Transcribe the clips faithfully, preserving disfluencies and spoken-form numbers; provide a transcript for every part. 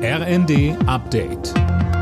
R N D Update.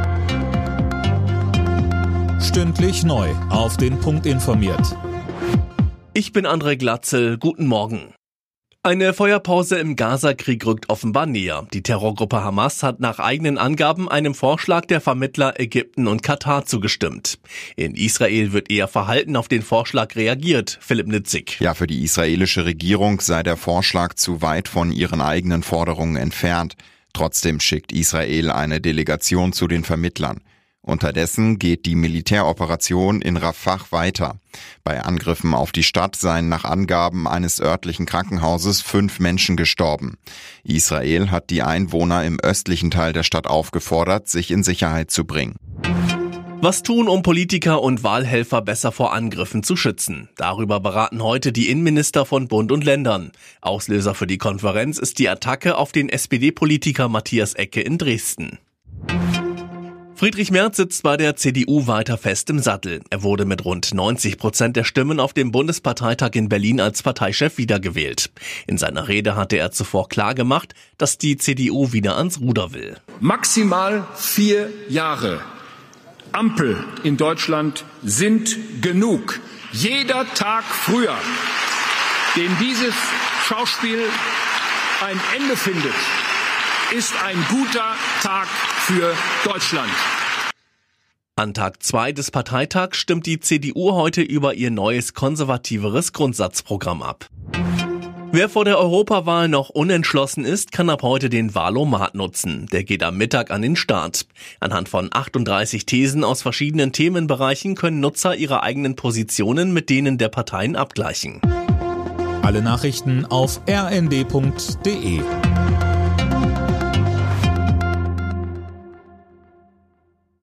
Stündlich neu auf den Punkt informiert. Ich bin André Glatzel, guten Morgen. Eine Feuerpause im Gaza-Krieg rückt offenbar näher. Die Terrorgruppe Hamas hat nach eigenen Angaben einem Vorschlag der Vermittler Ägypten und Katar zugestimmt. In Israel wird eher verhalten auf den Vorschlag reagiert. Philipp Nitzig. Ja, für die israelische Regierung sei der Vorschlag zu weit von ihren eigenen Forderungen entfernt. Trotzdem schickt Israel eine Delegation zu den Vermittlern. Unterdessen geht die Militäroperation in Rafah weiter. Bei Angriffen auf die Stadt seien nach Angaben eines örtlichen Krankenhauses fünf Menschen gestorben. Israel hat die Einwohner im östlichen Teil der Stadt aufgefordert, sich in Sicherheit zu bringen. Was tun, um Politiker und Wahlhelfer besser vor Angriffen zu schützen? Darüber beraten heute die Innenminister von Bund und Ländern. Auslöser für die Konferenz ist die Attacke auf den S P D-Politiker Matthias Ecke in Dresden. Friedrich Merz sitzt bei der C D U weiter fest im Sattel. Er wurde mit rund neunzig Prozent der Stimmen auf dem Bundesparteitag in Berlin als Parteichef wiedergewählt. In seiner Rede hatte er zuvor klargemacht, dass die C D U wieder ans Ruder will. Maximal vier Jahre Ampel in Deutschland sind genug. Jeder Tag früher, dem dieses Schauspiel ein Ende findet, ist ein guter Tag für Deutschland. An Tag zwei des Parteitags stimmt die C D U heute über ihr neues konservativeres Grundsatzprogramm ab. Wer vor der Europawahl noch unentschlossen ist, kann ab heute den Wahlomat nutzen. Der geht am Mittag an den Start. Anhand von achtunddreißig Thesen aus verschiedenen Themenbereichen können Nutzer ihre eigenen Positionen mit denen der Parteien abgleichen. Alle Nachrichten auf r n d punkt d e.